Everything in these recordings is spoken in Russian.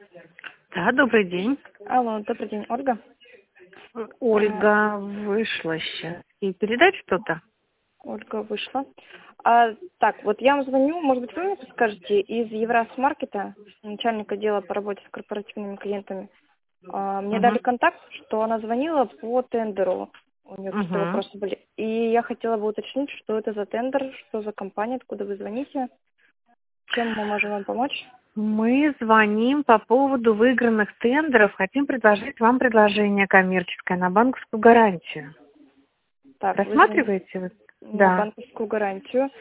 Да, добрый день. Алло, добрый день, Ольга. Ольга вышла сейчас. И передать что-то? Ольга вышла. Так, вот я вам звоню, может быть, вы мне подскажете, из Евросмаркета, начальника отдела по работе с корпоративными клиентами. Мне дали Угу. контакт, что она звонила по тендеру. У нее какие-то Угу. вопросы были. И я хотела бы уточнить, что это за тендер, что за компания, откуда вы звоните, чем мы можем вам помочь. Мы звоним по поводу выигранных тендеров. Хотим предложить вам предложение коммерческое на банковскую гарантию. Так, вы звоните Рассматриваете вы? на Да. банковскую гарантию.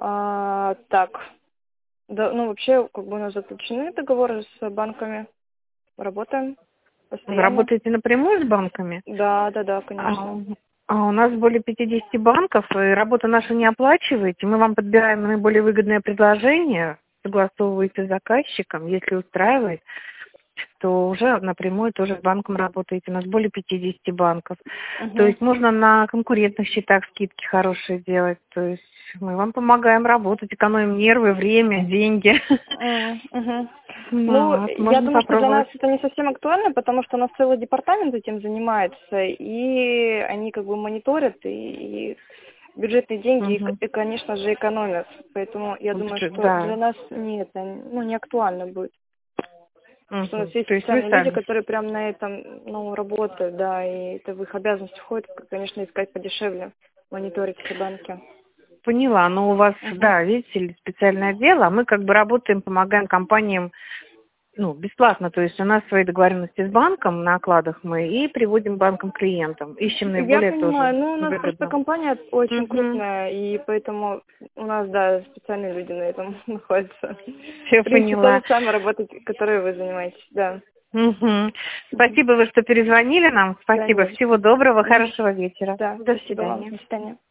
Так, да, ну вообще, как бы у нас заключены договоры с банками. Работаем Вы постоянно. работаете напрямую с банками? Да, А, конечно. а у нас более 50 банков, и работу нашу не оплачиваете. Мы вам подбираем наиболее выгодное предложение, согласовываете с заказчиком, если устраивает, то уже напрямую тоже с банком работаете. У нас более 50 банков. То Угу. есть можно на конкурентных счетах скидки хорошие делать. То есть мы вам помогаем работать, экономим нервы, время, деньги. Угу. Ну, Ну, вот, я можно думаю, что для нас попробовать. это не совсем актуально, потому что у нас целый департамент этим занимается, и они как бы мониторят и бюджетные деньги, Мгм. и, конечно же, экономят. Поэтому я думаю, что Да. для нас не актуально будет. Что у нас Мгм. есть То есть вы специальные люди, сами. которые прям на этом, работают, да, и это в их обязанности входит, конечно, искать подешевле, мониторить все банки. Поняла, но у вас, Угу. да, видите ли, специальное дело, а мы как бы работаем, помогаем компаниям, ну, бесплатно, то есть у нас свои договоренности с банком на окладах мы и приводим банкам клиентам, ищем Я наиболее тоже понимаю, у нас просто выгодно. компания очень Угу. крупная, и поэтому у нас, да, специальные люди на этом находятся. Все В принципе, то поняла. же самое работать, которой вы занимаетесь, да. Угу. Мгм. Спасибо, вы что перезвонили нам. Да, Спасибо. не за Всего что. доброго, Мгм. хорошего вечера. Да, До спасибо вам. свидания. До свидания.